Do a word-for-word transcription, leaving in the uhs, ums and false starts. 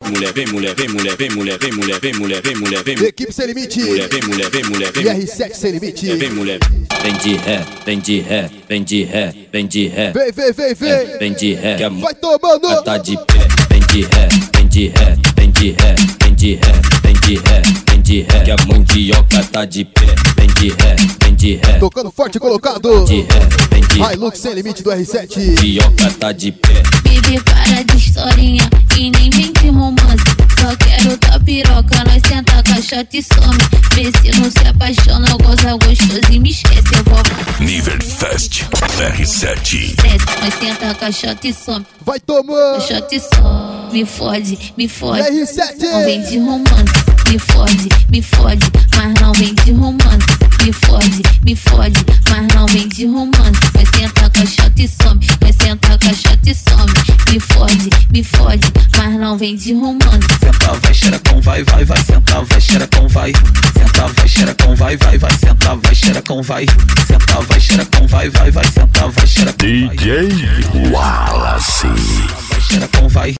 mulher, vem mulher, vem mulher, vem mulher, vem mulher, vem mulher, vem mulher, vem Equipe Sem Limite, mulher, vem mulher, vem mulher, vem e R sete Sem Limite. vem mulher. Vem de ré, vem de ré, vem de ré, vem de ré. Vem, vem, vem, vem. Vem de ré, que a Vai tomando. tá de pé. Vem de ré, vem de ré, vem de ré, vem de ré, vem de ré, vem de ré. Que a mandioca tá de pé. Vem de ré, vem de ré. Tocando forte colocado. De ré, vem de ré. Hilux Sem Limite do R sete. Mandioca tá de pé. Bebê, para de historinha e nem vem de romance. Só quero tua piroca, nós senta, caixota e some. Vê se não se apaixona, goza gostoso e me esquece, eu vou. Nível Fest R sete. Desce, nós senta, caixota e some. Vai tomando. Caixota e some. Me fode, me fode. R sete. Não vem de romance. Me fode, me fode, mas não vem de romance. Me fode, me fode, mas não vem de romance. Vai sentar, caixota e some. Vai sentar, caixota e some. Me fode, me fode, mas não vem de romance. Senta, vai, xerecão, vai, vai, vai. Senta, vai, xerecão, vai. Senta, vai, xerecão, vai, vai, vai. Senta, vai, xerecão, vai. Senta, vai, xerecão, vai, vai, vai. Senta, vai, xerecão, vai. D J Wallace. Vai, xerecão, vai.